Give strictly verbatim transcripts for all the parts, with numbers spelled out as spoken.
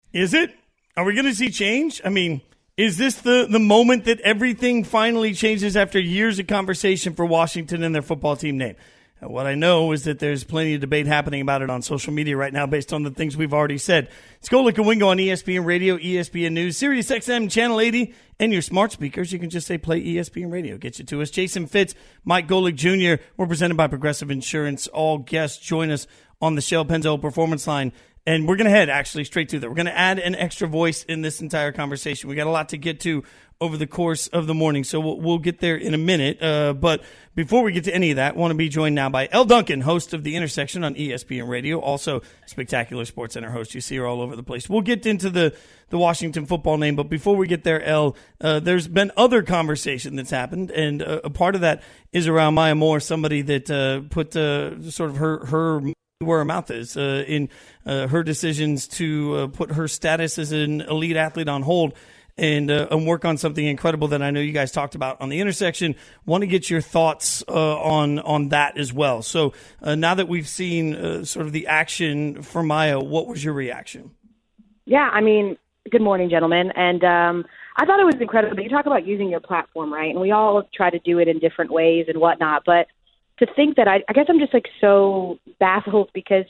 Is it? Are we going to see change? I mean, is this the, the moment that everything finally changes after years of conversation for Washington and their football team name? What I know is that there's plenty of debate happening about it on social media right now based on the things we've already said. It's Golic and Wingo on E S P N Radio, E S P N News, Sirius X M Channel eighty, and your smart speakers. You can just say play E S P N Radio. Get you to us. Jason Fitz, Mike Golic Junior We're presented by Progressive Insurance. All guests join us on the Shell Pennzoil Performance Line. And we're going to head actually straight to that. We're going to add an extra voice in this entire conversation. We got a lot to get to over the course of the morning, so we'll, we'll get there in a minute. Uh, but before we get to any of that, I want to be joined now by Elle Duncan, host of The Intersection on E S P N Radio, also Spectacular Sports Center host. You see her all over the place. We'll get into the, the Washington football name, but before we get there, Elle, uh, there's been other conversation that's happened, and uh, a part of that is around Maya Moore, somebody that uh, put uh, sort of her her where her mouth is uh, in uh, her decisions to uh, put her status as an elite athlete on hold and, uh, and work on something incredible that I know you guys talked about on The Intersection. Want to get your thoughts uh, on on that as well. So uh, now that we've seen uh, sort of the action for Maya, what was your reaction? Yeah, I mean, good morning, gentlemen. And um, I thought it was incredible. You talk about using your platform, right? And we all try to do it in different ways and whatnot, but to think that I, I guess I'm just like so baffled because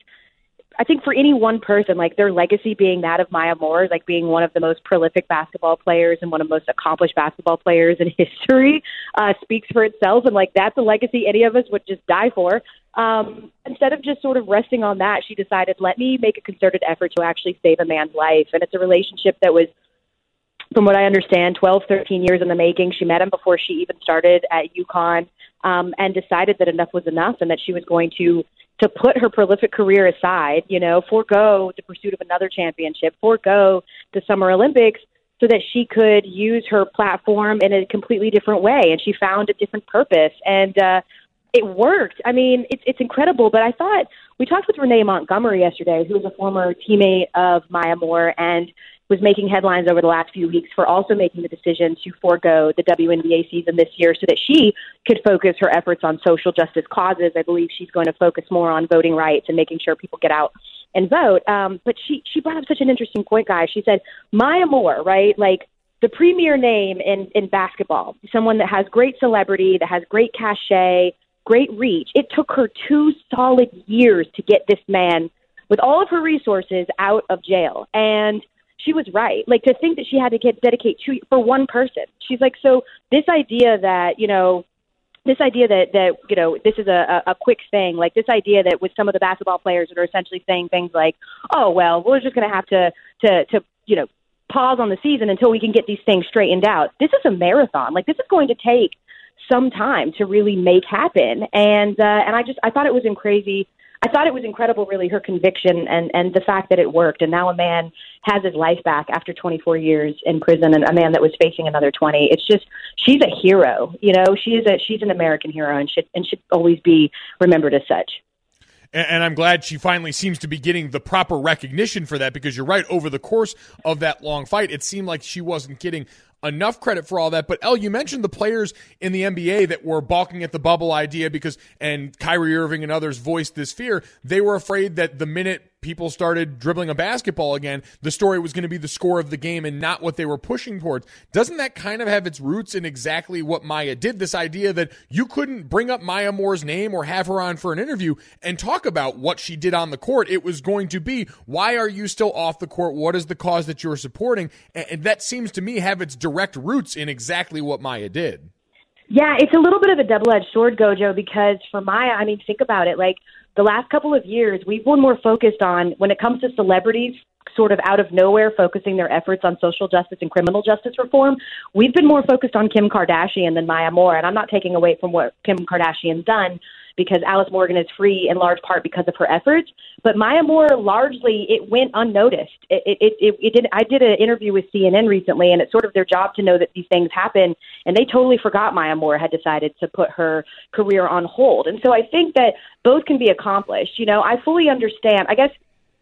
I think for any one person, like their legacy being that of Maya Moore, like being one of the most prolific basketball players and one of the most accomplished basketball players in history, uh, speaks for itself. And like that's a legacy any of us would just die for. Um, instead of just sort of resting on that, she decided, let me make a concerted effort to actually save a man's life. And it's a relationship that was, from what I understand, twelve, thirteen years in the making. She met him before she even started at UConn. Um, and decided that enough was enough and that she was going to to put her prolific career aside, you know, forego the pursuit of another championship, forego the Summer Olympics so that she could use her platform in a completely different way. And she found a different purpose. And uh, it worked. I mean, it's, it's incredible. But I thought we talked with Renee Montgomery yesterday, who was a former teammate of Maya Moore and was making headlines over the last few weeks for also making the decision to forego the W N B A season this year so that she could focus her efforts on social justice causes. I believe she's going to focus more on voting rights and making sure people get out and vote. Um, but she, she brought up such an interesting point, guys. She said, Maya Moore, right, like the premier name in, in basketball, someone that has great celebrity, that has great cachet, great reach. It took her two solid years to get this man with all of her resources out of jail. And she was right. Like, to think that she had to get dedicate two for one person. She's like, so this idea that, you know, this idea that, that you know, this is a, a quick thing, like this idea that with some of the basketball players that are essentially saying things like, oh, well, we're just going to have to, to, to, you know, pause on the season until we can get these things straightened out. This is a marathon. Like, this is going to take some time to really make happen. And, uh, and I just, I thought it was in crazy. I thought it was incredible, really, her conviction and, and the fact that it worked. And now a man has his life back after twenty-four years in prison, and a man that was facing another twenty. It's just, she's a hero. You know, she is a, she's an American hero and should, and should always be remembered as such. And I'm glad she finally seems to be getting the proper recognition for that, because you're right, over the course of that long fight, it seemed like she wasn't getting enough credit for all that. But Elle, you mentioned the players in the N B A that were balking at the bubble idea because, and Kyrie Irving and others voiced this fear. They were afraid that the minute people started dribbling a basketball again, the story was going to be the score of the game and not what they were pushing towards. Doesn't that kind of have its roots in exactly what Maya did? This idea that you couldn't bring up Maya Moore's name or have her on for an interview and talk about what she did on the court. It was going to be, why are you still off the court? What is the cause that you're supporting? And that seems to me have its direct roots in exactly what Maya did. Yeah, it's a little bit of a double-edged sword, Gojo, because for Maya, I mean, think about it. Like, the last couple of years, we've been more focused on, when it comes to celebrities, sort of out of nowhere, focusing their efforts on social justice and criminal justice reform. We've been more focused on Kim Kardashian than Maya Moore, and I'm not taking away from what Kim Kardashian's done, because Alice Morgan is free in large part because of her efforts. But Maya Moore, largely, it went unnoticed. It, it, it, it did. I did an interview with C N N recently, and it's sort of their job to know that these things happen. And they totally forgot Maya Moore had decided to put her career on hold. And so I think that both can be accomplished. You know, I fully understand. I guess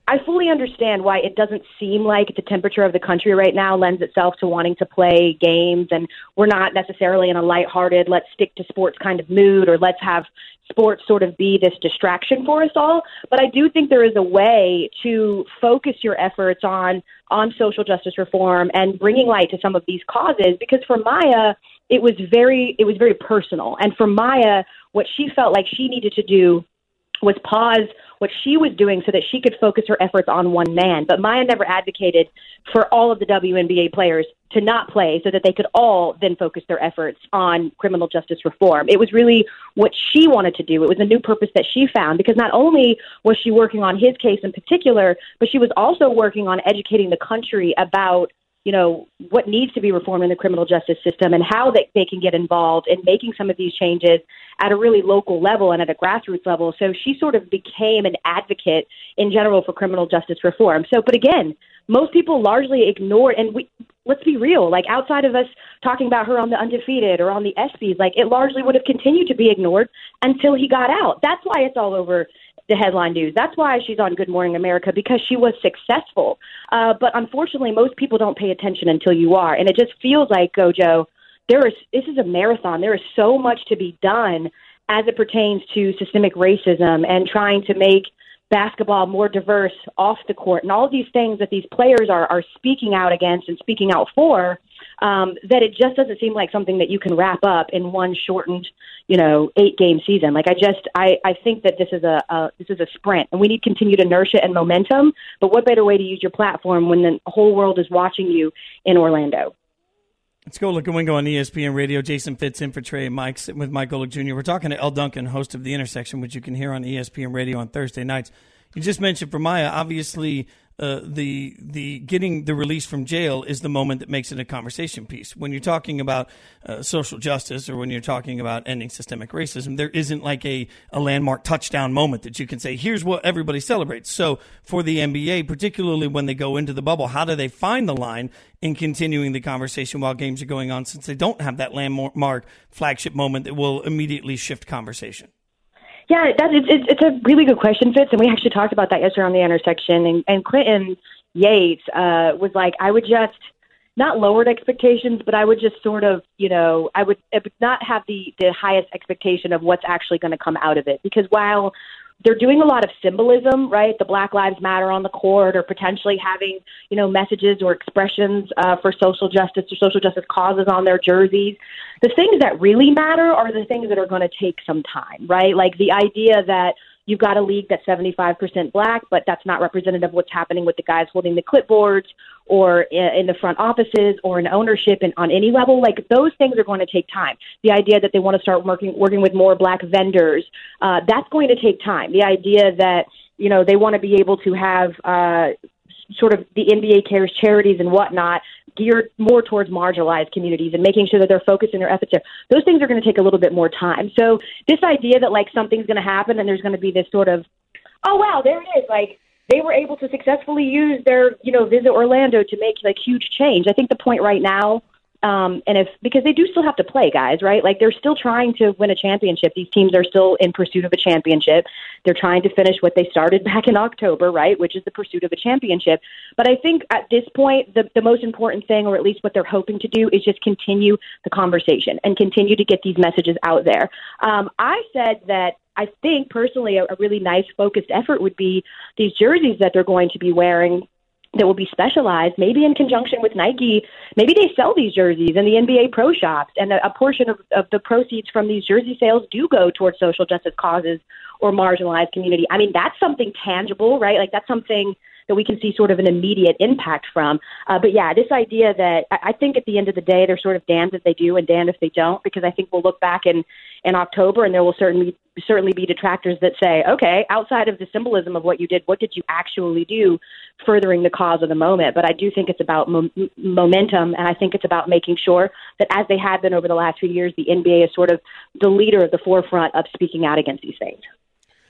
I fully understand why it doesn't seem like the temperature of the country right now lends itself to wanting to play games, and we're not necessarily in a lighthearted, let's stick to sports kind of mood, or let's have sports sort of be this distraction for us all. But I do think there is a way to focus your efforts on on social justice reform and bringing light to some of these causes, because for Maya, it was very it was very personal. And for Maya, what she felt like she needed to do was pause what she was doing so that she could focus her efforts on one man. But Maya never advocated for all of the W N B A players to not play so that they could all then focus their efforts on criminal justice reform. It was really what she wanted to do. It was a new purpose that she found, because not only was she working on his case in particular, but she was also working on educating the country about, you know, what needs to be reformed in the criminal justice system and how they, they can get involved in making some of these changes at a really local level and at a grassroots level. So she sort of became an advocate in general for criminal justice reform. So, but again, most people largely ignore, and we, let's be real, like outside of us talking about her on the Undefeated or on the ESPYs, like it largely would have continued to be ignored until he got out. That's why it's all over the headline news. That's why she's on Good Morning America, because she was successful. Uh, but unfortunately, most people don't pay attention until you are. And it just feels like, Gojo, there is, this is a marathon. There is so much to be done as it pertains to systemic racism and trying to make basketball more diverse off the court and all of these things that these players are, are speaking out against and speaking out for, um, that it just doesn't seem like something that you can wrap up in one shortened, you know, eight game season. Like I just, I, I think that this is a, a, this is a sprint, and we need continued inertia and momentum, but what better way to use your platform when the whole world is watching you in Orlando? Let's go look at Wingo on E S P N Radio. Jason Fitz in for Trey Mike, sitting with Mike Golick Junior We're talking to Elle Duncan, host of The Intersection, which you can hear on E S P N Radio on Thursday nights. You just mentioned for Maya, obviously, uh, the the getting the release from jail is the moment that makes it a conversation piece. When you're talking about uh, social justice or when you're talking about ending systemic racism, there isn't like a, a landmark touchdown moment that you can say, here's what everybody celebrates. So for the N B A, particularly when they go into the bubble, how do they find the line in continuing the conversation while games are going on, since they don't have that landmark flagship moment that will immediately shift conversation? Yeah, that is, it's, it's a really good question, Fitz, and we actually talked about that yesterday on The Intersection, and, and Clinton Yates uh, was like, I would just, not lowered expectations, but I would just sort of, you know, I would, I would not have the, the highest expectation of what's actually going to come out of it, because while they're doing a lot of symbolism, right? The Black Lives Matter on the court, or potentially having, you know, messages or expressions uh, for social justice or social justice causes on their jerseys. The things that really matter are the things that are going to take some time, right? Like the idea that you've got a league that's seventy-five percent black, but that's not representative of what's happening with the guys holding the clipboards or in the front offices or in ownership and on any level. Like those things are going to take time. The idea that they want to start working working with more black vendors, uh, that's going to take time. The idea that, you know, they want to be able to have uh, sort of the N B A Cares charities and whatnot geared more towards marginalized communities and making sure that they're focusing their efforts there. Those things are going to take a little bit more time. So this idea that like something's going to happen and there's going to be this sort of, oh, wow, there it is. Like they were able to successfully use their, you know, Visit Orlando to make like huge change. I think the point right now, Um, and if, because they do still have to play, guys, right? Like they're still trying to win a championship. These teams are still in pursuit of a championship. They're trying to finish what they started back in October, right? Which is the pursuit of a championship. But I think at this point, the, the most important thing, or at least what they're hoping to do, is just continue the conversation and continue to get these messages out there. Um, I said that I think personally a, a really nice focused effort would be these jerseys that they're going to be wearing that will be specialized, maybe in conjunction with Nike. Maybe they sell these jerseys in the N B A pro shops, and a, a portion of, of the proceeds from these jersey sales do go towards social justice causes or marginalized community. I mean, that's something tangible, right? Like that's something that we can see sort of an immediate impact from. Uh, but yeah, this idea that I, I think at the end of the day, they're sort of damned if they do and damned if they don't, because I think we'll look back in, in October and there will certainly certainly be detractors that say, okay, outside of the symbolism of what you did, what did you actually do furthering the cause of the moment? But I do think it's about mo- momentum, and I think it's about making sure that as they have been over the last few years, the N B A is sort of the leader at the forefront of speaking out against these things.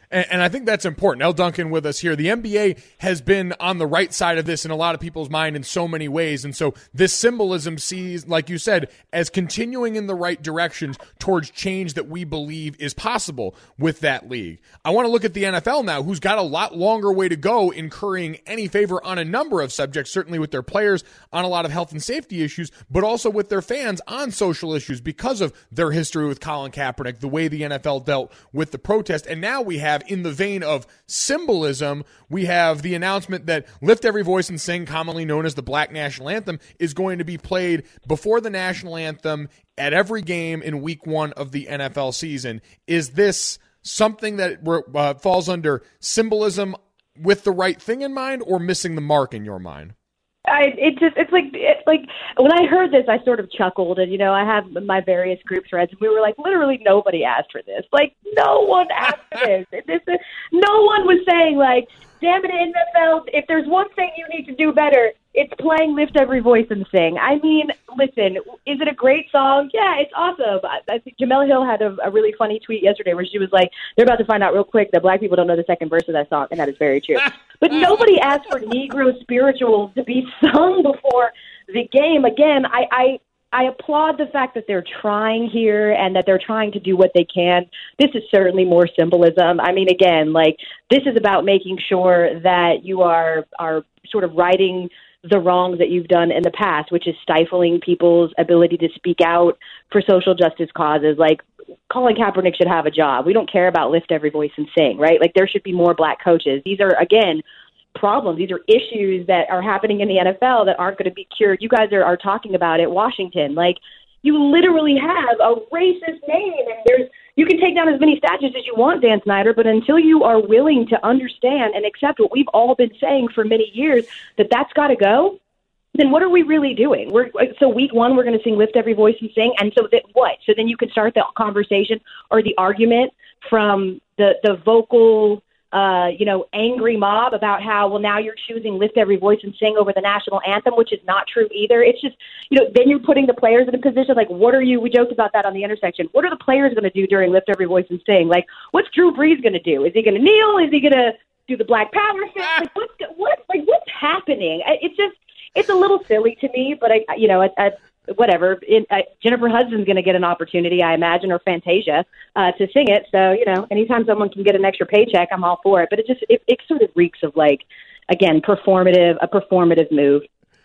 And, and I think that's important. Elle Duncan with us here. The N B A has been on the right side of this in a lot of people's mind in so many ways. And so this symbolism sees, like you said, as continuing in the right directions towards change that we believe is possible with that league. I want to look at the N F L now, who's got a lot longer way to go in currying any favor on a number of subjects, certainly with their players on a lot of health and safety issues, but also with their fans on social issues because of their history with Colin Kaepernick, the way the N F L dealt with the protest. And now we have, in the vein of symbolism, we have the announcement that Lift Every Voice and Sing, commonly known as the Black National Anthem, is going to be played before the national anthem at every game in week one of the N F L season. Is this something that uh, falls under symbolism with the right thing in mind, or missing the mark in your mind? I, it just, it's like, it's like when I heard this, I sort of chuckled, and, you know, I have my various group threads, and we were like, literally nobody asked for this. Like, no one asked for this. this is, no one was saying, like, damn it, N F L, if there's one thing you need to do better, it's playing Lift Every Voice and Sing. I mean, listen, is it a great song? Yeah, it's awesome. I, I think Jamel Hill had a, a really funny tweet yesterday where she was like, they're about to find out real quick that black people don't know the second verse of that song, and that is very true. But nobody asked for Negro spirituals to be sung before the game. Again, I, I I applaud the fact that they're trying here and that they're trying to do what they can. This is certainly more symbolism. I mean, again, like, this is about making sure that you are are sort of righting the wrongs that you've done in the past, which is stifling people's ability to speak out for social justice causes. Like, Colin Kaepernick should have a job. We don't care about Lift Every Voice and Sing, right? Like, there should be more black coaches. These are, again, problems. These are issues that are happening in the N F L that aren't going to be cured. You guys are, are talking about it, Washington. Like, you literally have a racist name, and there's you can take down as many statues as you want, Dan Snyder, but until you are willing to understand and accept what we've all been saying for many years, that that's got to go, then what are we really doing? We're so week one, we're going to sing Lift Every Voice and Sing, and so that what? So then you can start the conversation or the argument from the the vocal, uh, you know, angry mob about how, well, now you're choosing Lift Every Voice and Sing over the national anthem, which is not true either. It's just, you know, then you're putting the players in a position like, what are you, we joked about that on the intersection. What are the players going to do during Lift Every Voice and Sing? Like, what's Drew Brees going to do? Is he going to kneel? Is he going to do the Black Power thing? Like, what's, what, like, what's happening? It's just, it's a little silly to me, but I, you know, at, at whatever. It, uh, Jennifer Hudson's going to get an opportunity, I imagine, or Fantasia uh, to sing it. So, you know, anytime someone can get an extra paycheck, I'm all for it. But it just it, it sort of reeks of, like, again, performative, a performative move.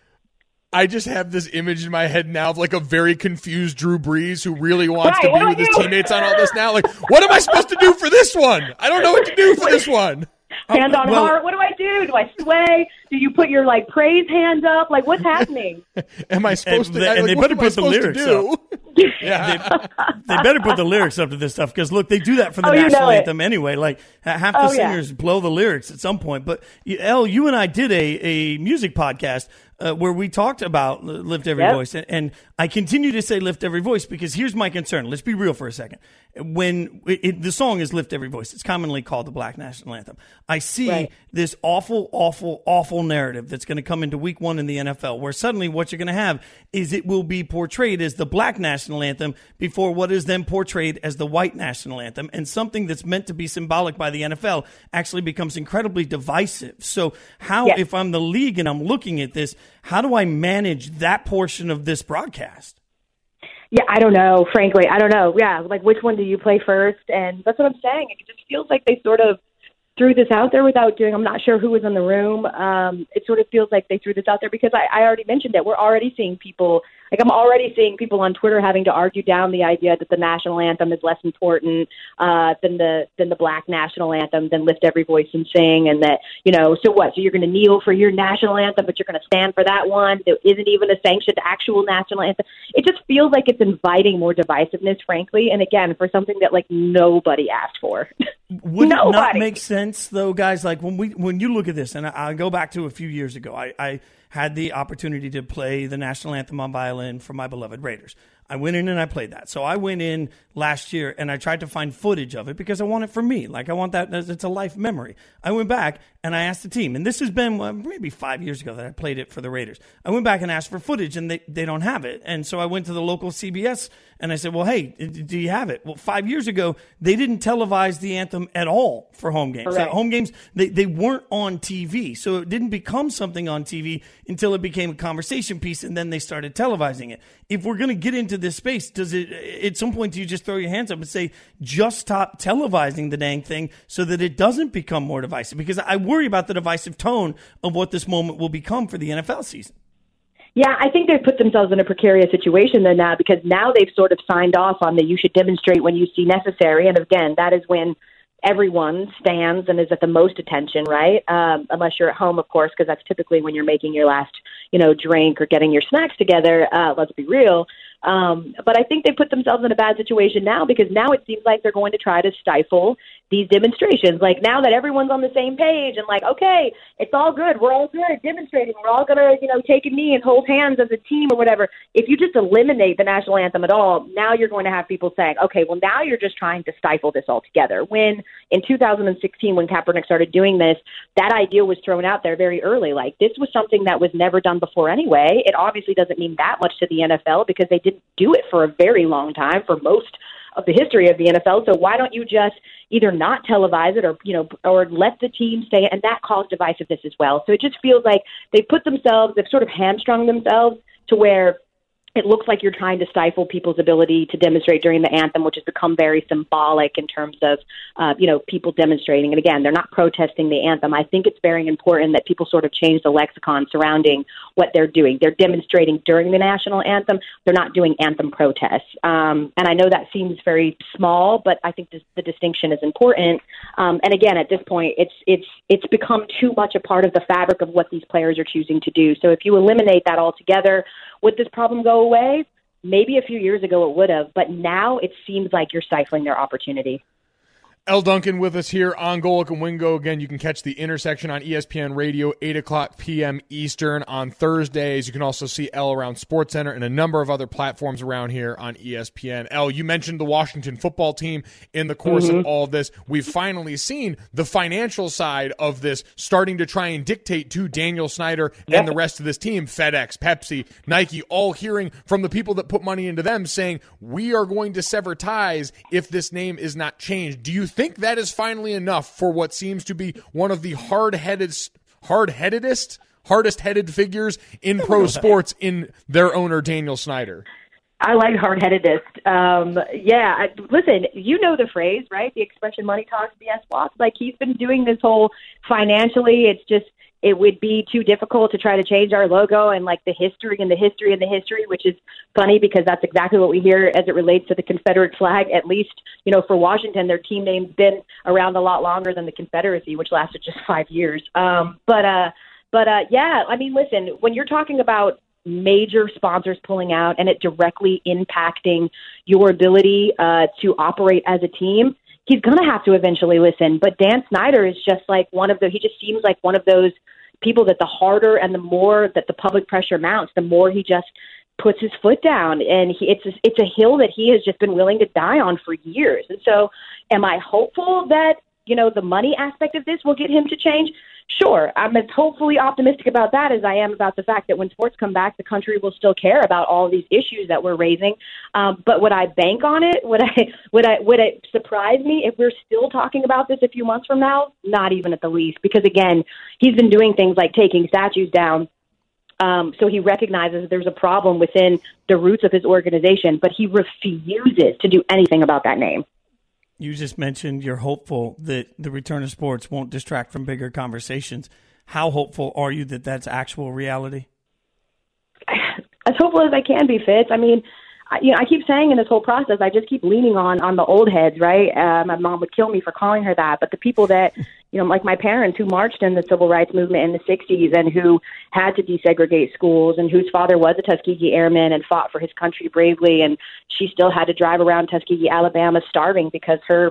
I just have this image in my head now of, like, a very confused Drew Brees who really wants right, to be with his teammates on all this now. Like, what am I supposed to do for this one? I don't know what to do for this one. Hand on well, heart. What do I do? Do I sway? Do you put your, like, praise hands up? Like, what's happening? Am I supposed and to? The, like, and they better put the lyrics up. Yeah, they, they better put the lyrics up to this stuff because look, they do that for the oh, national you know anthem anyway. Like half the oh, singers yeah. blow the lyrics at some point. But Elle, you and I did a a music podcast uh, where we talked about Lift Every yep. Voice, and, and I continue to say Lift Every Voice because here's my concern. Let's be real for a second. When it, it, the song is Lift Every Voice, it's commonly called the Black National Anthem. I see right. this awful, awful, awful narrative that's going to come into week one in the N F L, where suddenly what you're going to have is it will be portrayed as the Black National Anthem before what is then portrayed as the white national anthem, and something that's meant to be symbolic by the N F L actually becomes incredibly divisive. So how, yes. if I'm the league and I'm looking at this, how do I manage that portion of this broadcast? Yeah, I don't know, frankly. I don't know. Yeah, like, which one do you play first? And that's what I'm saying. It just feels like they sort of threw this out there without doing, I'm not sure who was in the room. Um, it sort of feels like they threw this out there because I, I already mentioned it. We're already seeing people, like I'm already seeing people on Twitter having to argue down the idea that the national anthem is less important uh, than the than the Black national anthem, than Lift Every Voice and Sing. And that, you know, so what? So you're going to kneel for your national anthem, but you're going to stand for that one that isn't even a sanctioned actual national anthem. It just feels like it's inviting more divisiveness, frankly. And again, for something that like nobody asked for. Would it not make sense, though, guys? Like when we when you look at this, and I, I go back to a few years ago, I, I had the opportunity to play the national anthem on violin for my beloved Raiders. I went in and I played that. So I went in last year and I tried to find footage of it because I want it for me. Like I want that, it's a life memory. I went back and I asked the team, and this has been well, maybe five years ago that I played it for the Raiders. I went back and asked for footage and they, they don't have it. And so I went to the local C B S and I said, well, hey, do you have it? Well, five years ago, they didn't televise the anthem at all for home games. Right. Uh, home games, they, they weren't on T V. So it didn't become something on T V until it became a conversation piece, and then they started televising it. If we're going to get into this space, does it, at some point, do you just throw your hands up and say, just stop televising the dang thing so that it doesn't become more divisive? Because I worry about the divisive tone of what this moment will become for the N F L season. Yeah, I think they've put themselves in a precarious situation then now, because now they've sort of signed off on the you should demonstrate when you see necessary. And again, that is when everyone stands and is at the most attention, right? Um, unless you're at home, of course, because that's typically when you're making your last, you know, drink or getting your snacks together. Uh, let's be real. Um, but I think they put themselves in a bad situation now, because now it seems like they're going to try to stifle these demonstrations. Like now that everyone's on the same page and like, okay, it's all good. We're all good at demonstrating. We're all going to, you know, take a knee and hold hands as a team or whatever. If you just eliminate the national anthem at all, now you're going to have people saying, okay, well, now you're just trying to stifle this altogether. When in two thousand sixteen, when Kaepernick started doing this, that idea was thrown out there very early. Like this was something that was never done before anyway. It obviously doesn't mean that much to the N F L because they didn't do it for a very long time for most of the history of the N F L. So why don't you just either not televise it or, you know, or let the team say it? And that caused divisiveness as well. So it just feels like they put themselves, they've sort of hamstrung themselves to where it looks like you're trying to stifle people's ability to demonstrate during the anthem, which has become very symbolic in terms of, uh, you know, people demonstrating. And again, they're not protesting the anthem. I think it's very important that people sort of change the lexicon surrounding what they're doing. They're demonstrating during the national anthem. They're not doing anthem protests. Um, and I know that seems very small, but I think this, the distinction is important. Um, and again, at this point, it's it's it's become too much a part of the fabric of what these players are choosing to do. So if you eliminate that altogether, would this problem go away? Maybe a few years ago it would have, but now it seems like you're stifling their opportunity. Elle Duncan with us here on Golic and Wingo. Again, you can catch The Intersection on E S P N Radio, eight o'clock p.m. Eastern on Thursdays. You can also see Elle around SportsCenter and a number of other platforms around here on E S P N. Elle, you mentioned the Washington football team in the course mm-hmm. of all of this. We've finally seen the financial side of this starting to try and dictate to Daniel Snyder yep. and the rest of this team, FedEx, Pepsi, Nike, all hearing from the people that put money into them saying, we are going to sever ties if this name is not changed. Do you think that is finally enough for what seems to be one of the hard-headed, hard-headedest, hardest-headed figures in pro sports in their owner, Daniel Snyder? I like hard-headedest. Um, yeah, I, listen, you know the phrase, right? The expression money talks, B S walks. Like he's been doing this whole financially, it's just, it would be too difficult to try to change our logo and like the history and the history and the history, which is funny because that's exactly what we hear as it relates to the Confederate flag. At least, you know, for Washington, their team name's been around a lot longer than the Confederacy, which lasted just five years. Um, but, uh, but uh, yeah, I mean, listen, when you're talking about major sponsors pulling out and it directly impacting your ability uh, to operate as a team, he's going to have to eventually listen. But Dan Snyder is just like one of the, he just seems like one of those people that the harder and the more that the public pressure mounts, the more he just puts his foot down. And he, it's, a, it's a hill that he has just been willing to die on for years. And so am I hopeful that, you know, the money aspect of this will get him to change? Sure. I'm as hopefully optimistic about that as I am about the fact that when sports come back, the country will still care about all of these issues that we're raising. Um, but would I bank on it? Would I, would I, would it surprise me if we're still talking about this a few months from now? Not even at the least, because again, he's been doing things like taking statues down. Um, so he recognizes there's a problem within the roots of his organization, but he refuses to do anything about that name. You just mentioned you're hopeful that the return of sports won't distract from bigger conversations. How hopeful are you that that's actual reality? As hopeful as I can be, Fitz. I mean, I, you know, I keep saying in this whole process, I just keep leaning on on the old heads, right? Uh, my mom would kill me for calling her that, but the people that, you know, like my parents who marched in the civil rights movement in the sixties and who had to desegregate schools and whose father was a Tuskegee Airman and fought for his country bravely, and she still had to drive around Tuskegee, Alabama, starving because her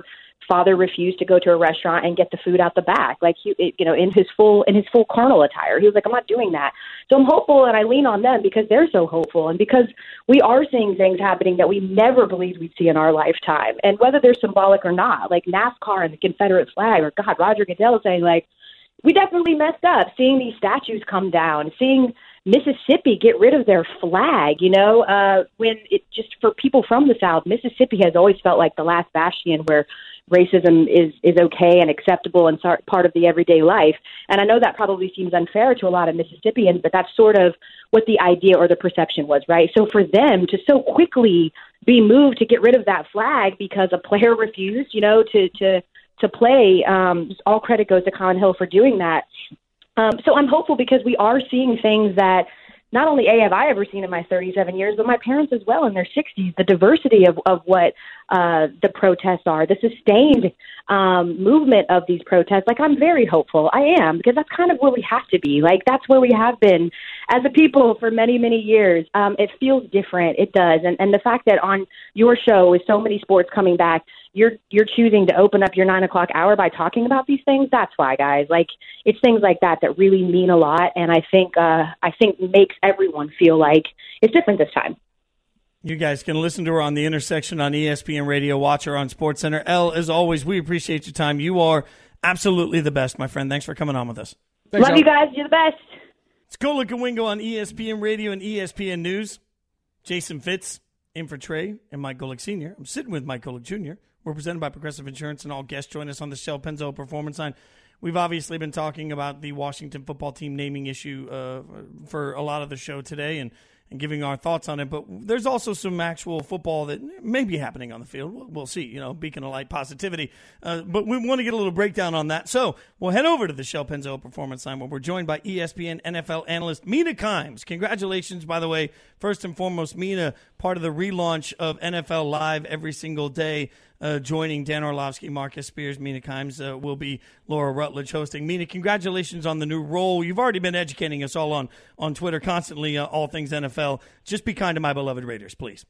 father refused to go to a restaurant and get the food out the back, like he, it, you know, in his full in his full carnal attire. He was like, I'm not doing that. So I'm hopeful, and I lean on them because they're so hopeful, and because we are seeing things happening that we never believed we'd see in our lifetime. And whether they're symbolic or not, like NASCAR and the Confederate flag, or God, Roger Goodell saying like, we definitely messed up. Seeing these statues come down, seeing Mississippi get rid of their flag, you know, uh, when it just for people from the South, Mississippi has always felt like the last bastion where racism is, is okay and acceptable and sort- part of the everyday life. And I know that probably seems unfair to a lot of Mississippians, but that's sort of what the idea or the perception was, right? So for them to so quickly be moved to get rid of that flag because a player refused, you know, to, to, to play, um, all credit goes to Colin Hill for doing that. Um, so I'm hopeful because we are seeing things that not only A, have I ever seen in my thirty-seven years, but my parents as well in their sixties, the diversity of, of what uh, the protests are, the sustained um, movement of these protests. Like, I'm very hopeful. I am, because that's kind of where we have to be. Like, that's where we have been as a people for many, many years. Um, it feels different. It does. And, and the fact that on your show, with so many sports coming back, you're you're choosing to open up your nine o'clock hour by talking about these things. That's why, guys. Like, it's things like that that really mean a lot, and I think uh, I think makes everyone feel like it's different this time. You guys can listen to her on The Intersection on E S P N Radio, watch her on SportsCenter. Elle, as always, we appreciate your time. You are absolutely the best, my friend. Thanks for coming on with us. Thanks, Love Elle. You guys. You're the best. It's Golic and Wingo on E S P N Radio and E S P N News. Jason Fitz in for Trey and Mike Golic Senior I'm sitting with Mike Golic Junior We're presented by Progressive Insurance, and all guests join us on the Shell Pennzoil Performance Line. We've obviously been talking about the Washington football team naming issue uh, for a lot of the show today and, and giving our thoughts on it. But there's also some actual football that may be happening on the field. We'll, we'll see, you know, beacon of light positivity. Uh, but we want to get a little breakdown on that. So we'll head over to the Shell Pennzoil Performance Line where we're joined by E S P N N F L analyst Mina Kimes. Congratulations, by the way. First and foremost, Mina, part of the relaunch of N F L Live every single day. Uh, joining Dan Orlovsky, Marcus Spears, Mina Kimes uh, will be Laura Rutledge hosting. Mina, congratulations on the new role. You've already been educating us all on, on Twitter constantly, uh, all things N F L. Just be kind to my beloved Raiders, please.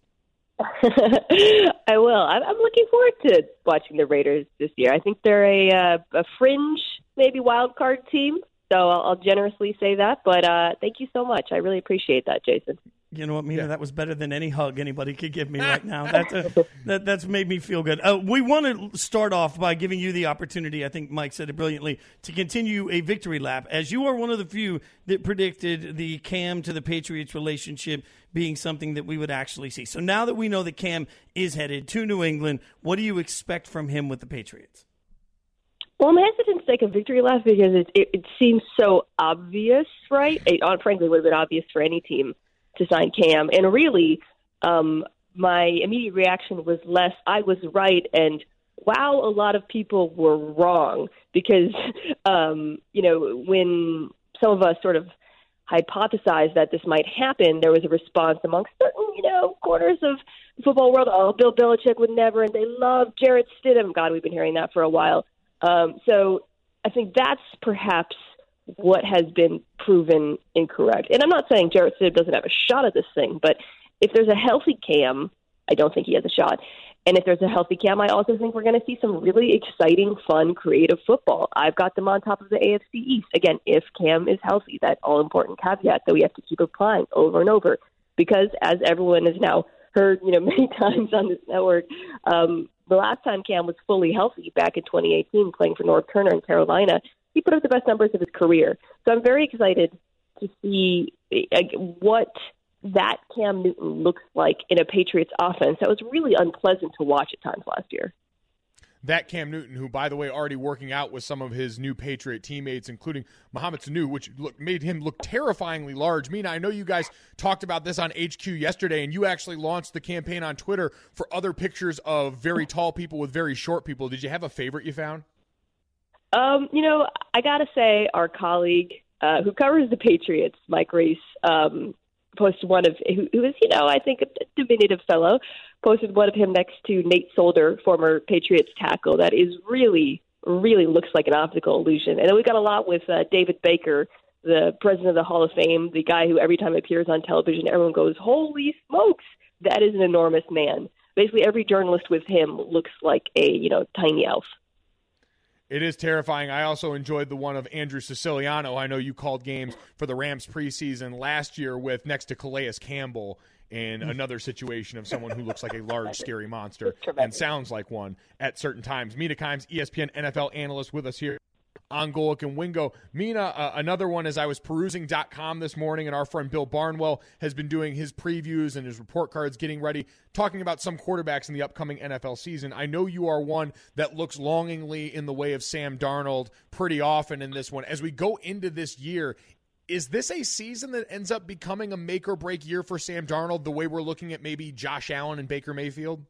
I will. I'm, I'm looking forward to watching the Raiders this year. I think they're a, uh, a fringe, maybe wild card team. So I'll, I'll generously say that. But uh, thank you so much. I really appreciate that, Jason. You know what, Mina? Yeah. That was better than any hug anybody could give me right now. That's a, that, that's made me feel good. Uh, we want to start off by giving you the opportunity, I think Mike said it brilliantly, to continue a victory lap, as you are one of the few that predicted the Cam to the Patriots relationship being something that we would actually see. So now that we know that Cam is headed to New England, what do you expect from him with the Patriots? Well, I'm hesitant to take a victory lap because it, it, it seems so obvious, right? It, frankly, it would have been obvious for any team to sign Cam. And really, um, my immediate reaction was less, I was right, and wow, a lot of people were wrong. Because, um, you know, when some of us sort of hypothesized that this might happen, there was a response amongst certain, you know, corners of the football world. Oh, Bill Belichick would never, and they love Jarrett Stidham. God, we've been hearing that for a while. Um, so I think that's perhaps what has been proven incorrect. And I'm not saying Jarrett Stidham doesn't have a shot at this thing, but if there's a healthy Cam, I don't think he has a shot. And if there's a healthy Cam, I also think we're going to see some really exciting, fun, creative football. I've got them on top of the A F C East. Again, if Cam is healthy, that all-important caveat that we have to keep applying over and over. Because as everyone has now heard, you know, many times on this network, um, the last time Cam was fully healthy back in twenty eighteen playing for North Turner in Carolina, he put up the best numbers of his career. So I'm very excited to see uh, what that Cam Newton looks like in a Patriots offense. That was really unpleasant to watch at times last year. That Cam Newton, who, by the way, already working out with some of his new Patriot teammates, including Mohamed Sanu, which look, made him look terrifyingly large. Mina, I know you guys talked about this on H Q yesterday, and you actually launched the campaign on Twitter for other pictures of very tall people with very short people. Did you have a favorite you found? Um, you know, I got to say our colleague uh, who covers the Patriots, Mike Reese, um, posted one of, who, who is, you know, I think a diminutive fellow, posted one of him next to Nate Solder, former Patriots tackle, that is really, really looks like an optical illusion. And then we got a lot with uh, David Baker, the president of the Hall of Fame, the guy who every time appears on television, everyone goes, holy smokes, that is an enormous man. basically every journalist with him looks like a, you know, tiny elf. It is terrifying. I also enjoyed the one of Andrew Siciliano. I know you called games for the Rams preseason last year with next to Calais Campbell in another situation of someone who looks like a large, scary monster and sounds like one at certain times. Mina Kimes, E S P N N F L analyst with us here on Golic and Wingo. Mina, uh, another one, as I was perusing dot com this morning, and our friend Bill Barnwell has been doing his previews and his report cards, getting ready, talking about some quarterbacks in the upcoming N F L season. I know you are one that looks longingly in the way of Sam Darnold pretty often in this one. As we go into this year, is this a season that ends up becoming a make-or-break year for Sam Darnold, the way we're looking at maybe Josh Allen and Baker Mayfield?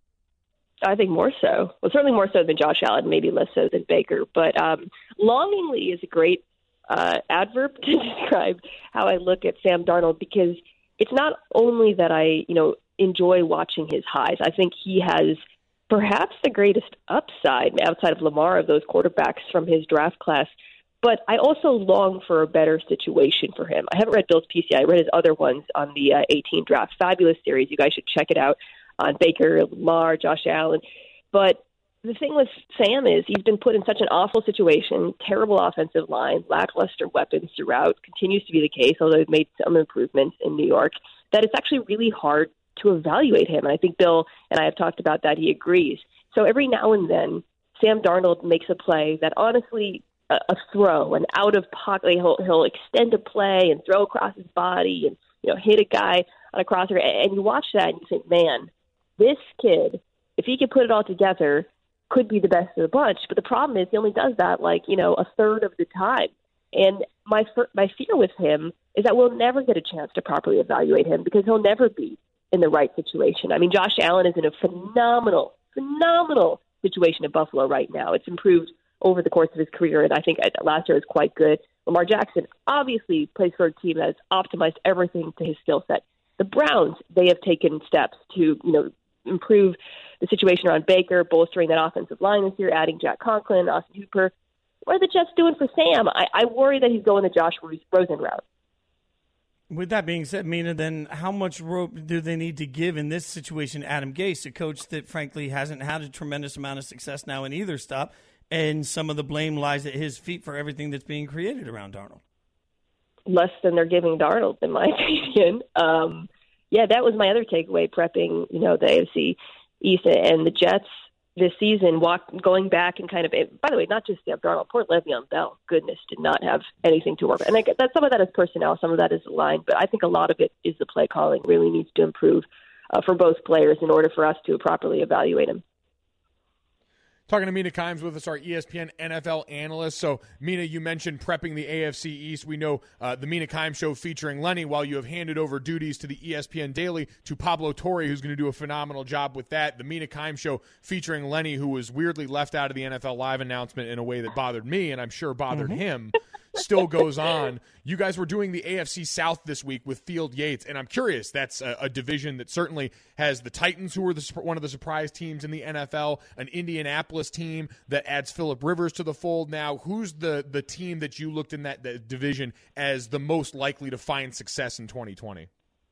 I think more so. Well, certainly more so than Josh Allen, maybe less so than Baker. But um, longingly is a great uh, adverb to describe how I look at Sam Darnold, because it's not only that I, you know, enjoy watching his highs. I think he has perhaps the greatest upside outside of Lamar of those quarterbacks from his draft class. But I also long for a better situation for him. I haven't read Bill's piece yet. I read his other ones on the uh, eighteen draft. Fabulous series. You guys should check it out. On Baker, Lamar, Josh Allen. But the thing with Sam is he's been put in such an awful situation, terrible offensive line, lackluster weapons throughout, continues to be the case, although they've made some improvements in New York, that it's actually really hard to evaluate him. And I think Bill and I have talked about that. He agrees. So every now and then, Sam Darnold makes a play that honestly, a, a throw, an out of pocket, he'll, he'll extend a play and throw across his body and, you know, hit a guy on a crosser. And you watch that and you think, man, this kid, if he could put it all together, could be the best of the bunch. But the problem is he only does that like, you know, a third of the time. And my my fear with him is that we'll never get a chance to properly evaluate him because he'll never be in the right situation. I mean, Josh Allen is in a phenomenal, phenomenal situation in Buffalo right now. It's improved over the course of his career, and I think last year was quite good. Lamar Jackson obviously plays for a team that has optimized everything to his skill set. The Browns, they have taken steps to, you know, improve the situation around Baker, bolstering that offensive line this year, adding Jack Conklin, Austin Hooper. What are the Jets doing for Sam? I, I worry that he's going the Josh Rosen route. With that being said, Mina, then how much rope do they need to give in this situation Adam Gase, a coach that frankly hasn't had a tremendous amount of success now in either stop, and some of the blame lies at his feet for everything that's being created around Darnold? Less than they're giving Darnold, in my opinion. Um, yeah, that was my other takeaway prepping, you know, the A F C East and the Jets this season, walk, going back and kind of, by the way, not just Sam Darnold, poor Le'Veon Bell, goodness, did not have anything to work with. And I get that some of that is personnel, some of that is the line, but I think a lot of it is the play calling really needs to improve uh, for both players in order for us to properly evaluate them. Talking to Mina Kimes with us, our E S P N N F L analyst. So, Mina, you mentioned prepping the A F C East. We know uh, the Mina Kimes show featuring Lenny, while you have handed over duties to the E S P N Daily to Pablo Torre, who's going to do a phenomenal job with that. The Mina Kimes show featuring Lenny, who was weirdly left out of the N F L Live announcement in a way that bothered me, and I'm sure bothered mm-hmm. him, still goes on. You guys were doing the A F C South this week with Field Yates, and I'm curious, that's a, a division that certainly has the Titans, who are the, one of the surprise teams in the N F L, an Indianapolis team that adds Phillip Rivers to the fold now. Who's the, the team that you looked in that, that division as the most likely to find success in twenty twenty?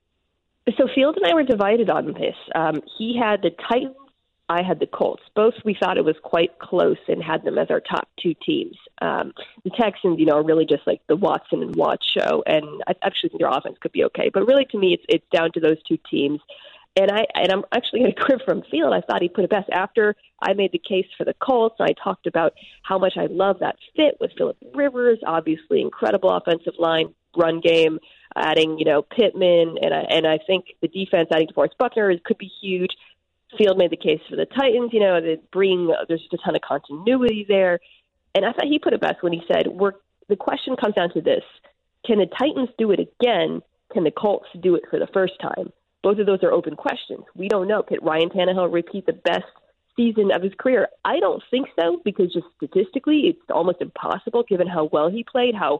So Field and I were divided on this. Um, he had the Titans, I had the Colts. Both we thought it was quite close and had them as our top two teams. Um, the Texans, you know, are really just like the Watson and Watts show, and I actually think their offense could be okay. But really, to me, it's it's down to those two teams. And I and I'm actually going to crib from Field. I thought he put it best after I made the case for the Colts. I talked about how much I love that fit with Phillip Rivers. Obviously, incredible offensive line, run game, adding you know Pittman, and I, and I think the defense adding DeForest Buckner is, could be huge. Field made the case for the Titans. You know, they bring there's just a ton of continuity there, and I thought he put it best when he said, "We're the question comes down to this: can the Titans do it again? Can the Colts do it for the first time?" Both of those are open questions. We don't know. Could Ryan Tannehill repeat the best season of his career? I don't think so, because just statistically, it's almost impossible given how well he played, how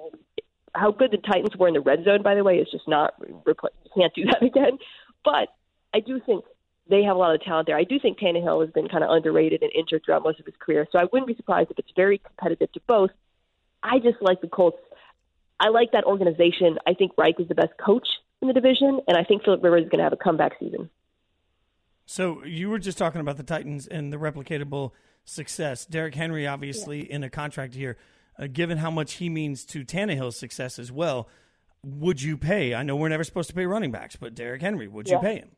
how good the Titans were in the red zone, by the way, is just not, you can't do that again. But I do think they have a lot of talent there. I do think Tannehill has been kind of underrated and injured throughout most of his career, so I wouldn't be surprised if it's very competitive to both. I just like the Colts. I like that organization. I think Reich is the best coach in the division, and I think Phillip Rivers is going to have a comeback season. So you were just talking about the Titans and the replicatable success. Derrick Henry, obviously, yeah. in a contract year. Uh, given how much he means to Tannehill's success as well, would you pay? I know we're never supposed to pay running backs, but Derrick Henry, would yeah. you pay him?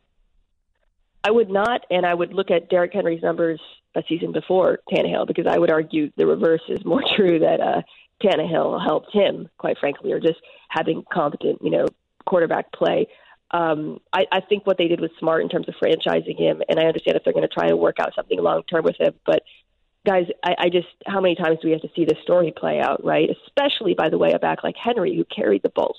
I would not, and I would look at Derrick Henry's numbers a season before Tannehill, because I would argue the reverse is more true, that uh, Tannehill helped him, quite frankly, or just having competent, you know, quarterback play. Um, I, I think what they did was smart in terms of franchising him, and I understand if they're going to try to work out something long-term with him, but guys, I, I just, how many times do we have to see this story play out, right? Especially, by the way, a back like Henry, who carried the ball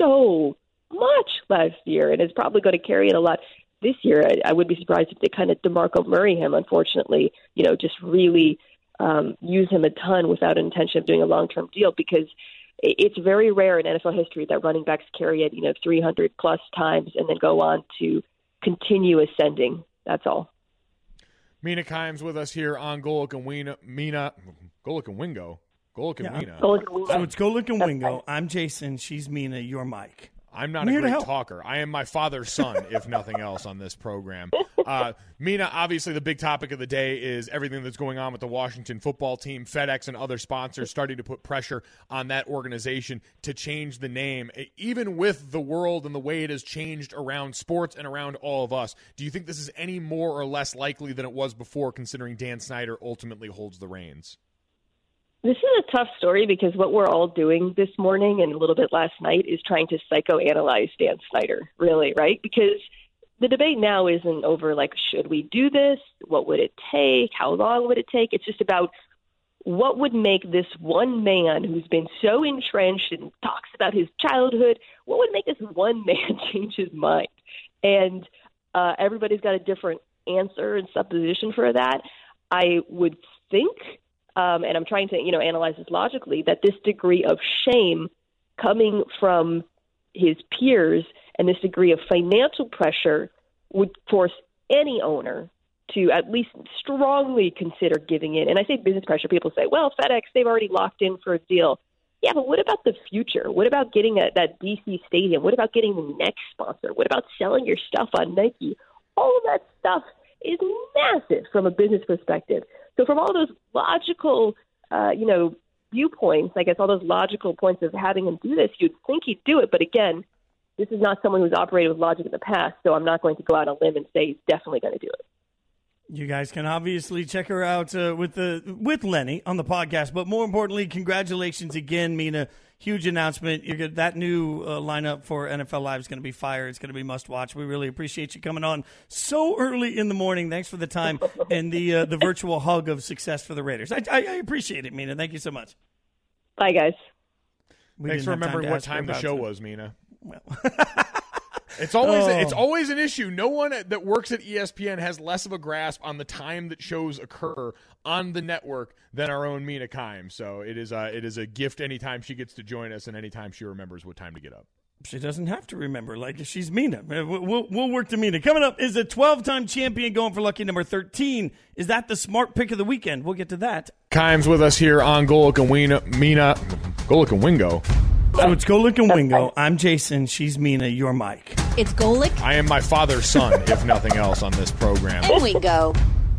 so much last year and is probably going to carry it a lot this year. I, I would be surprised if they kind of DeMarco Murray him, unfortunately, you know, just really um, use him a ton without intention of doing a long-term deal, because it, it's very rare in N F L history that running backs carry it, you know, three hundred plus times and then go on to continue ascending. That's all. Mina Kimes with us here on Golic and Weena. Mina, Golic and Wingo. Golic and yeah, Weena. Golic and Wingo. So it's Golic and Wingo. I'm Jason. She's Mina. You're Mike. I'm not I'm a here to great help. talker. I am my father's son, if nothing else, on this program. Uh, Mina, obviously the big topic of the day is everything that's going on with the Washington football team. FedEx and other sponsors starting to put pressure on that organization to change the name. Even with the world and the way it has changed around sports and around all of us, do you think this is any more or less likely than it was before, considering Dan Snyder ultimately holds the reins? This is a tough story, because what we're all doing this morning and a little bit last night is trying to psychoanalyze Dan Snyder, really, right? Because the debate now isn't over, like, should we do this? What would it take? How long would it take? It's just about what would make this one man who's been so entrenched and talks about his childhood, what would make this one man change his mind? And uh, everybody's got a different answer and supposition for that. I would think... Um, and I'm trying to, you know, analyze this logically, that this degree of shame coming from his peers and this degree of financial pressure would force any owner to at least strongly consider giving in. And I say business pressure. People say, well, FedEx, they've already locked in for a deal. Yeah, but what about the future? What about getting a, that D C stadium? What about getting the next sponsor? What about selling your stuff on Nike? All of that stuff is massive from a business perspective. So from all those logical, uh, you know, viewpoints, I guess all those logical points of having him do this, you'd think he'd do it. But again, this is not someone who's operated with logic in the past, so I'm not going to go out on a limb and say he's definitely going to do it. You guys can obviously check her out uh, with the with Lenny on the podcast, but more importantly, congratulations again, Mina. Huge announcement. You're good. That new uh, lineup for N F L Live is going to be fire. It's going to be must watch. We really appreciate you coming on so early in the morning. Thanks for the time and the uh, the virtual hug of success for the Raiders. I, I, I appreciate it, Mina. Thank you so much. Bye, guys. We Thanks for remembering what time the show it. was, Mina. Well. It's always oh. it's always an issue. No one that works at E S P N has less of a grasp on the time that shows occur on the network than our own Mina Kimes. So it is a, it is a gift anytime she gets to join us and anytime she remembers what time to get up. She doesn't have to remember. Like, she's Mina. We'll, we'll work to Mina. Coming up is a twelve-time champion going for lucky number thirteen. Is that the smart pick of the weekend? We'll get to that. Kimes with us here on Golic and Weena, Mina, Golic and Wingo. So it's Golic and Wingo. I'm Jason. She's Mina. You're Mike. It's Golic. I am my father's son, if nothing else, on this program. And Wingo.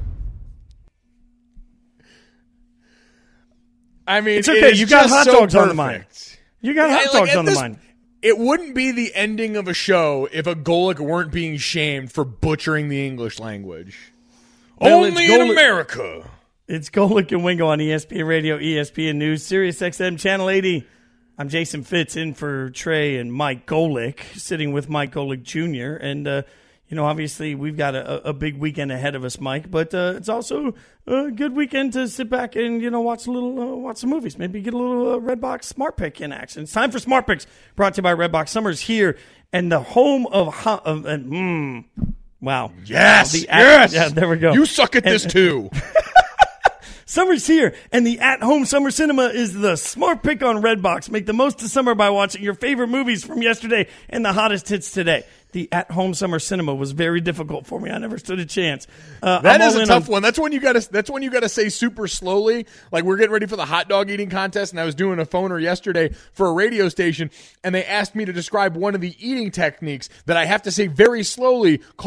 I mean, it's okay. It you got hot so dogs perfect. on the mind. You got hot yeah, dogs like, on the this, mind. It wouldn't be the ending of a show if a Golic weren't being shamed for butchering the English language. Well, Only in Golic- America. It's Golic and Wingo on E S P N Radio, E S P N News, Sirius X M Channel eighty. I'm Jason Fitz in for Trey and Mike Golic, sitting with Mike Golic Junior And, uh, you know, obviously we've got a, a big weekend ahead of us, Mike, but uh, it's also a good weekend to sit back and, you know, watch a little, uh, watch some movies. Maybe get a little uh, Redbox Smart Pick in action. It's time for Smart Picks, brought to you by Redbox. Summer's here, and the home of, ho- of and, mm, wow. Yes, the yes. Yeah, there we go. You suck at this, and, too. Summer's here, and the at-home summer cinema is the smart pick on Redbox. Make the most of summer by watching your favorite movies from yesterday and the hottest hits today. The at-home summer cinema was very difficult for me. I never stood a chance. Uh, that I'm is all a in tough on- one. That's when you got to. That's when you got to say super slowly. Like, we're getting ready for the hot dog eating contest, and I was doing a phoner yesterday for a radio station, and they asked me to describe one of the eating techniques that I have to say very slowly, called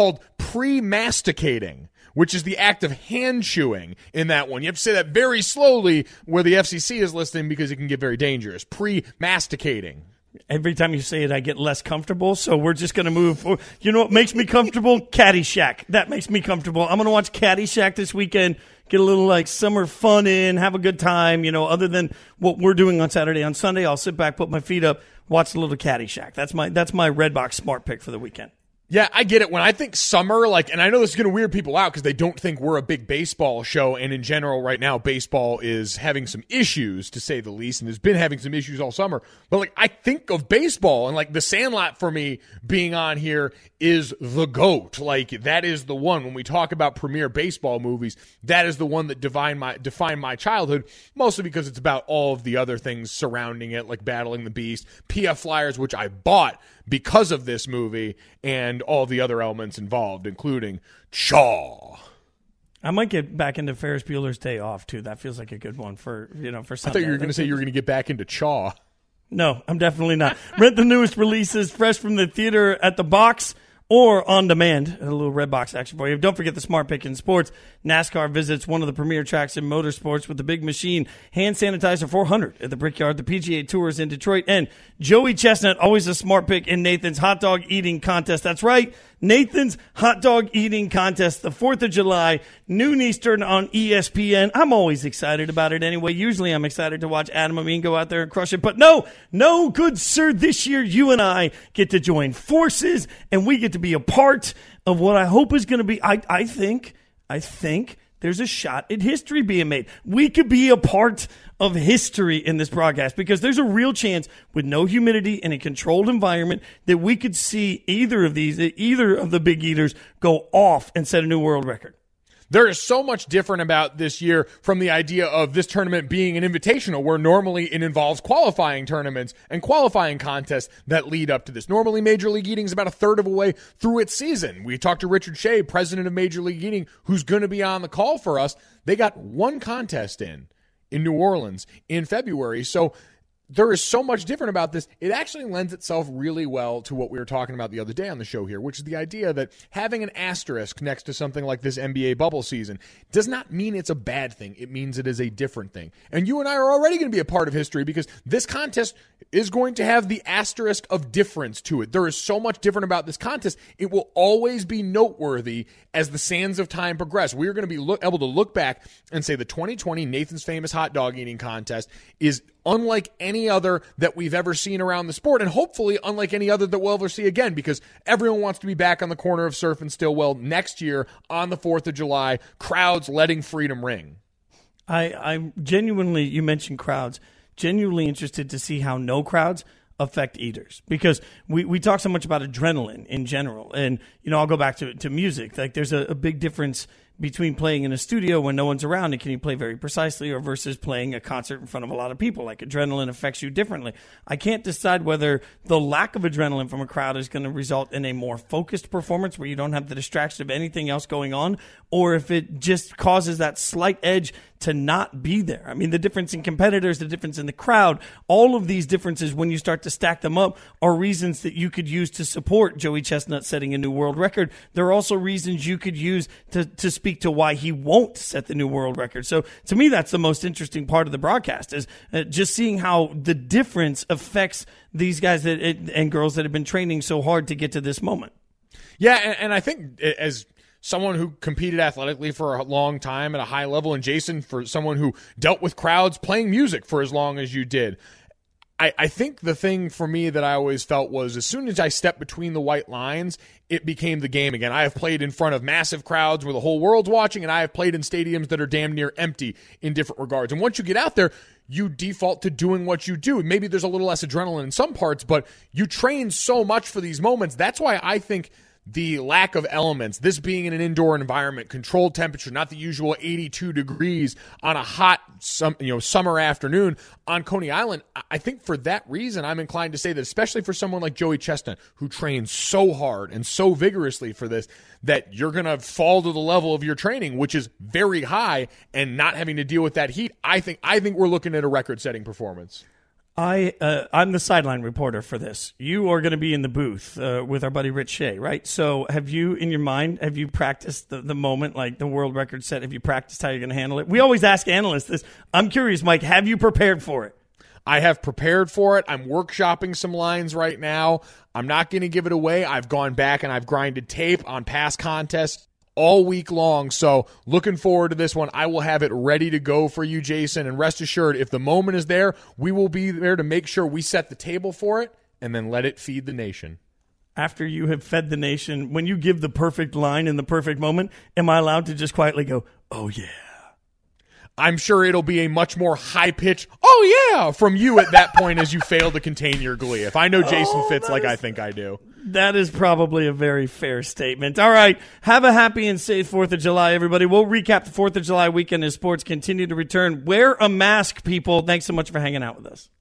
pre-masticating, which is the act of hand chewing in that one. You have to say that very slowly where the F C C is listening because it can get very dangerous. Pre-masticating. Every time you say it, I get less comfortable, so we're just going to move forward. You know what makes me comfortable? Caddyshack. That makes me comfortable. I'm going to watch Caddyshack this weekend, get a little, like, summer fun in, have a good time. You know, other than what we're doing on Saturday. On Sunday, I'll sit back, put my feet up, watch a little Caddyshack. That's my that's my Redbox smart pick for the weekend. Yeah, I get it. When I think summer, like, and I know this is going to weird people out because they don't think we're a big baseball show, and in general right now, baseball is having some issues, to say the least, and has been having some issues all summer. But, like, I think of baseball, and, like, The Sandlot for me being on here is the GOAT. Like, that is the one. When we talk about premier baseball movies, that is the one that defined my, defined my childhood, mostly because it's about all of the other things surrounding it, like Battling the Beast, P F Flyers, which I bought because of this movie, and all the other elements involved, including Chaw. I might get back into Ferris Bueller's Day Off, too. That feels like a good one for, you know, for Sunday. I thought you were going to say you were going to get back into Chaw. No, I'm definitely not. Rent the newest releases fresh from the theater at the box or on demand. A little Redbox action for you. Don't forget the Smart Pick in sports. NASCAR visits one of the premier tracks in motorsports with the Big Machine Hand Sanitizer four hundred at the Brickyard. The P G A Tour is in Detroit. And Joey Chestnut, always a smart pick in Nathan's hot dog eating contest. That's right, Nathan's hot dog eating contest, the fourth of July, noon Eastern on E S P N. I'm always excited about it anyway. Usually I'm excited to watch Adam Amin go out there and crush it. But no, no, good sir, this year you and I get to join forces, and we get to be a part of what I hope is going to be, I, I think, I think there's a shot at history being made. We could be a part of history in this broadcast because there's a real chance with no humidity in a controlled environment that we could see either of these, either of the big eaters go off and set a new world record. There is so much different about this year from the idea of this tournament being an invitational, where normally it involves qualifying tournaments and qualifying contests that lead up to this. Normally, Major League Eating is about a third of a way through its season. We talked to Richard Shea, president of Major League Eating, who's going to be on the call for us. They got one contest in, in New Orleans in February. So there is so much different about this. It actually lends itself really well to what we were talking about the other day on the show here, which is the idea that having an asterisk next to something like this N B A bubble season does not mean it's a bad thing. It means it is a different thing. And you and I are already going to be a part of history because this contest is going to have the asterisk of difference to it. There is so much different about this contest. It will always be noteworthy as the sands of time progress. We are going to be look, able to look back and say the twenty twenty Nathan's Famous Hot Dog Eating Contest is unlike any other that we've ever seen around the sport, and hopefully unlike any other that we'll ever see again, because everyone wants to be back on the corner of Surf and Stillwell next year on the fourth of July, crowds letting freedom ring. I, I'm genuinely, you mentioned crowds, genuinely interested to see how no crowds affect eaters, because we, we talk so much about adrenaline in general. And, you know, I'll go back to, to music. Like, there's a, a big difference between playing in a studio when no one's around and can you play very precisely, or versus playing a concert in front of a lot of people. Like, adrenaline affects you differently. I can't decide whether the lack of adrenaline from a crowd is going to result in a more focused performance where you don't have the distraction of anything else going on, or if it just causes that slight edge to not be there. I mean, the difference in competitors, the difference in the crowd, all of these differences, when you start to stack them up, are reasons that you could use to support Joey Chestnut setting a new world record. There are also reasons you could use to, to speak to why he won't set the new world record. So to me, that's the most interesting part of the broadcast, is uh, just seeing how the difference affects these guys that and girls that have been training so hard to get to this moment. Yeah, and, and I think as someone who competed athletically for a long time at a high level, and Jason, for someone who dealt with crowds playing music for as long as you did, I, I think the thing for me that I always felt was as soon as I stepped between the white lines, it became the game again. I have played in front of massive crowds where the whole world's watching, and I have played in stadiums that are damn near empty in different regards. And once you get out there, you default to doing what you do. Maybe there's a little less adrenaline in some parts, but you train so much for these moments. That's why I think the lack of elements, this being in an indoor environment, controlled temperature, not the usual eighty-two degrees on a hot some, you know, summer afternoon on Coney Island, I think for that reason, I'm inclined to say that, especially for someone like Joey Chestnut, who trains so hard and so vigorously for this, that you're going to fall to the level of your training, which is very high, and not having to deal with that heat. I think I think we're looking at a record-setting performance. I, uh, I'm the sideline reporter for this. You are going to be in the booth uh, with our buddy Rich Shea, right? So have you, in your mind, have you practiced the, the moment, like the world record set? Have you practiced how you're going to handle it? We always ask analysts this. I'm curious, Mike, have you prepared for it? I have prepared for it. I'm workshopping some lines right now. I'm not going to give it away. I've gone back and I've grinded tape on past contests all week long. So looking forward to this one. I will have it ready to go for you, Jason. And rest assured, if the moment is there, we will be there to make sure we set the table for it and then let it feed the nation. After you have fed the nation, when you give the perfect line in the perfect moment, am I allowed to just quietly go, oh, yeah? I'm sure it'll be a much more high-pitched, oh, yeah, from you at that point as you fail to contain your glee. If I know Jason oh, Fitz like is, I think I do. That is probably a very fair statement. All right, have a happy and safe fourth of July, everybody. We'll recap the fourth of July weekend as sports continue to return. Wear a mask, people. Thanks so much for hanging out with us.